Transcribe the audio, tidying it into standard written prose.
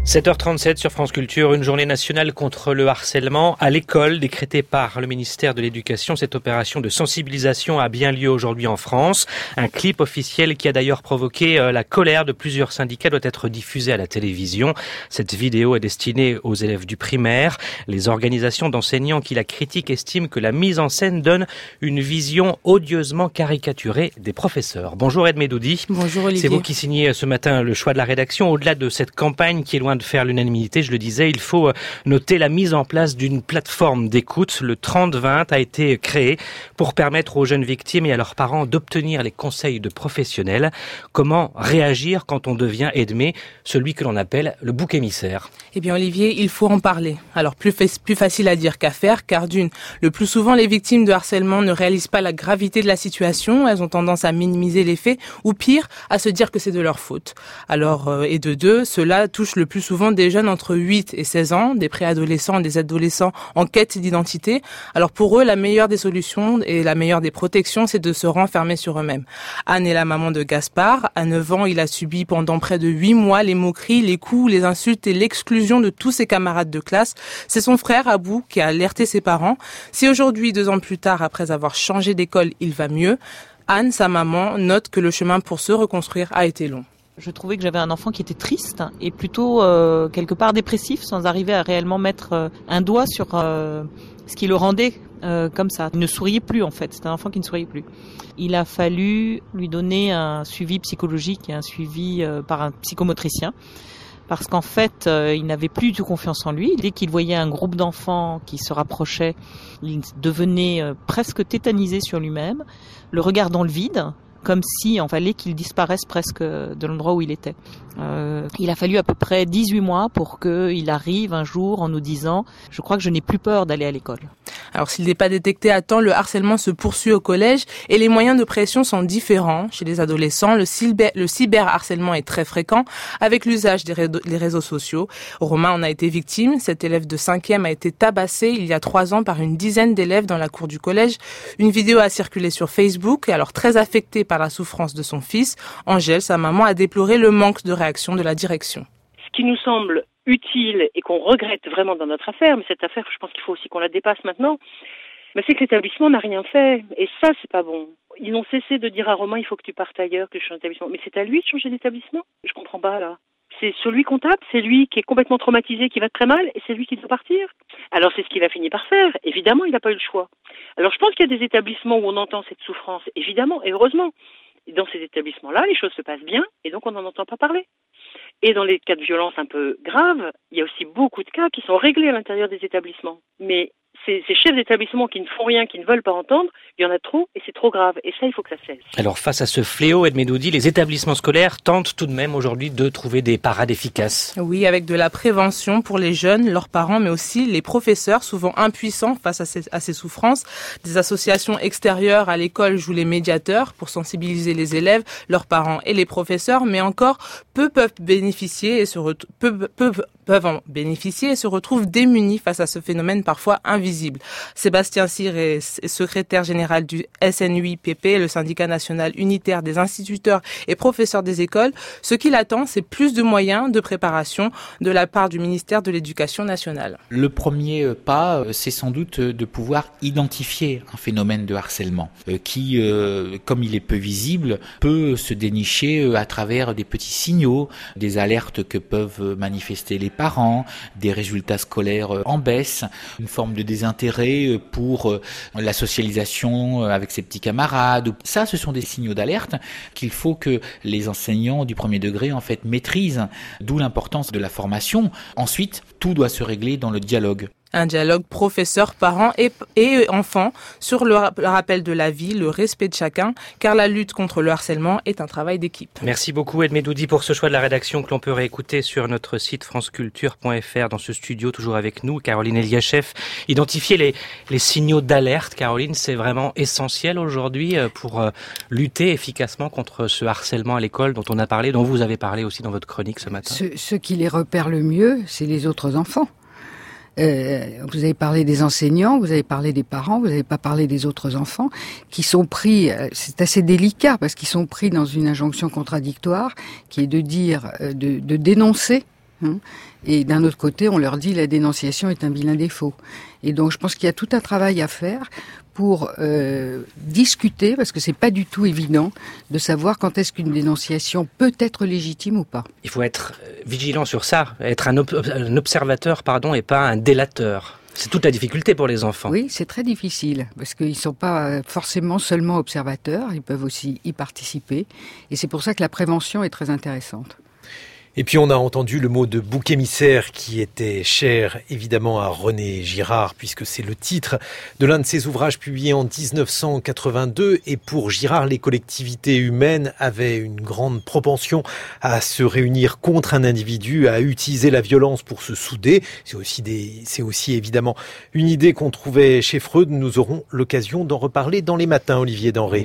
7h37 sur France Culture, une journée nationale contre le harcèlement à l'école décrétée par le ministère de l'Éducation. Cette opération de sensibilisation a bien lieu aujourd'hui en France. Un clip officiel qui a d'ailleurs provoqué la colère de plusieurs syndicats doit être diffusé à la télévision. Cette vidéo est destinée aux élèves du primaire. Les organisations d'enseignants qui la critiquent estiment que la mise en scène donne une vision odieusement caricaturée des professeurs. Bonjour Edmé Doudi. Bonjour Olivier. C'est vous qui signez ce matin le choix de la rédaction. Au-delà de cette campagne qui est loin de faire l'unanimité, je le disais, il faut noter la mise en place d'une plateforme d'écoute. Le 30-20 a été créé pour permettre aux jeunes victimes et à leurs parents d'obtenir les conseils de professionnels. Comment réagir quand on devient, Edmé, celui que l'on appelle le bouc émissaire? Eh bien Olivier, il faut en parler. Alors plus facile à dire qu'à faire, car le plus souvent les victimes de harcèlement ne réalisent pas la gravité de la situation, elles ont tendance à minimiser les faits, ou pire, à se dire que c'est de leur faute. Alors, et de deux, cela touche le plus souvent des jeunes entre 8 et 16 ans, des préadolescents et des adolescents en quête d'identité. Alors pour eux, la meilleure des solutions et la meilleure des protections, c'est de se renfermer sur eux-mêmes. Anne est la maman de Gaspard. À 9 ans, il a subi pendant près de 8 mois les moqueries, les coups, les insultes et l'exclusion de tous ses camarades de classe. C'est son frère, Abou, qui a alerté ses parents. Si aujourd'hui, 2 ans plus tard, après avoir changé d'école, il va mieux, Anne, sa maman, note que le chemin pour se reconstruire a été long. Je trouvais que j'avais un enfant qui était triste et plutôt quelque part dépressif, sans arriver à réellement mettre un doigt sur ce qui le rendait comme ça. Il ne souriait plus en fait, c'était un enfant qui ne souriait plus. Il a fallu lui donner un suivi psychologique et un suivi par un psychomotricien. Parce qu'en fait, il n'avait plus du tout confiance en lui. Dès qu'il voyait un groupe d'enfants qui se rapprochait, il devenait presque tétanisé sur lui-même, le regard dans le vide, comme si il fallait qu'il disparaisse presque de l'endroit où il était. Il a fallu à peu près 18 mois pour qu'il arrive un jour en nous disant « Je crois que je n'ai plus peur d'aller à l'école ». Alors s'il n'est pas détecté à temps, le harcèlement se poursuit au collège et les moyens de pression sont différents. Chez les adolescents, le cyberharcèlement est très fréquent avec l'usage des réseaux sociaux. Romain en a été victime. Cet élève de 5e a été tabassé il y a 3 ans par une dizaine d'élèves dans la cour du collège. Une vidéo a circulé sur Facebook et alors très affectée par la souffrance de son fils, Angèle, sa maman, a déploré le manque de réaction de la direction. Ce qui nous semble utile et qu'on regrette vraiment dans notre affaire, mais cette affaire, je pense qu'il faut aussi qu'on la dépasse maintenant, mais c'est que l'établissement n'a rien fait. Et ça, c'est pas bon. Ils ont cessé de dire à Romain, il faut que tu partes ailleurs, que tu changes d'établissement. Mais c'est à lui de changer d'établissement? Je comprends pas, là. C'est sur lui qu'on tape, c'est lui qui est complètement traumatisé, qui va très mal, et c'est lui qui doit partir. Alors c'est ce qu'il a fini par faire. Évidemment, il n'a pas eu le choix. Alors je pense qu'il y a des établissements où on entend cette souffrance, évidemment, et heureusement. Et dans ces établissements-là, les choses se passent bien, et donc on n'en entend pas parler. Et dans les cas de violence un peu graves, il y a aussi beaucoup de cas qui sont réglés à l'intérieur des établissements. Mais ces chefs d'établissement qui ne font rien, qui ne veulent pas entendre, il y en a trop et c'est trop grave. Et ça, il faut que ça cesse. Alors face à ce fléau, Edmé Doudi, les établissements scolaires tentent tout de même aujourd'hui de trouver des parades efficaces. Oui, avec de la prévention pour les jeunes, leurs parents, mais aussi les professeurs, souvent impuissants face à ces souffrances. Des associations extérieures à l'école jouent les médiateurs pour sensibiliser les élèves, leurs parents et les professeurs, mais encore peu peuvent bénéficier et peuvent en bénéficier et se retrouvent démunis face à ce phénomène parfois invisible. Sébastien Cyr est secrétaire général du SNUIPP, le syndicat national unitaire des instituteurs et professeurs des écoles. Ce qu'il attend, c'est plus de moyens de préparation de la part du ministère de l'Éducation nationale. Le premier pas, c'est sans doute de pouvoir identifier un phénomène de harcèlement qui, comme il est peu visible, peut se dénicher à travers des petits signaux, des alertes que peuvent manifester les parents, des résultats scolaires en baisse, une forme de désintérêt pour la socialisation avec ses petits camarades. Ça, ce sont des signaux d'alerte qu'il faut que les enseignants du premier degré en fait maîtrisent, d'où l'importance de la formation. Ensuite, tout doit se régler dans le dialogue. Un dialogue professeur, parents et enfants sur le rappel de la vie, le respect de chacun, car la lutte contre le harcèlement est un travail d'équipe. Merci beaucoup Edmé Doudi pour ce choix de la rédaction que l'on peut réécouter sur notre site franceculture.fr. Dans ce studio, toujours avec nous, Caroline Eliachef. Identifier les signaux d'alerte, Caroline, c'est vraiment essentiel aujourd'hui pour lutter efficacement contre ce harcèlement à l'école dont on a parlé, dont vous avez parlé aussi dans votre chronique ce matin. Ceux qui les repèrent le mieux, c'est les autres enfants. Vous avez parlé des enseignants, vous avez parlé des parents, vous n'avez pas parlé des autres enfants qui sont pris, c'est assez délicat parce qu'ils sont pris dans une injonction contradictoire qui est de dire, de dénoncer Et d'un autre côté, on leur dit la dénonciation est un vilain défaut. Et donc je pense qu'il y a tout un travail à faire pour discuter, parce que c'est pas du tout évident de savoir quand est-ce qu'une dénonciation peut être légitime ou pas. Il faut être vigilant sur ça, être un observateur, et pas un délateur. C'est toute la difficulté pour les enfants. Oui, c'est très difficile, parce qu'ils ne sont pas forcément seulement observateurs, ils peuvent aussi y participer. Et c'est pour ça que la prévention est très intéressante. Et puis on a entendu le mot de bouc émissaire qui était cher évidemment à René Girard, puisque c'est le titre de l'un de ses ouvrages publiés en 1982. Et pour Girard, les collectivités humaines avaient une grande propension à se réunir contre un individu, à utiliser la violence pour se souder. C'est aussi évidemment une idée qu'on trouvait chez Freud. Nous aurons l'occasion d'en reparler dans les matins, Olivier Denré.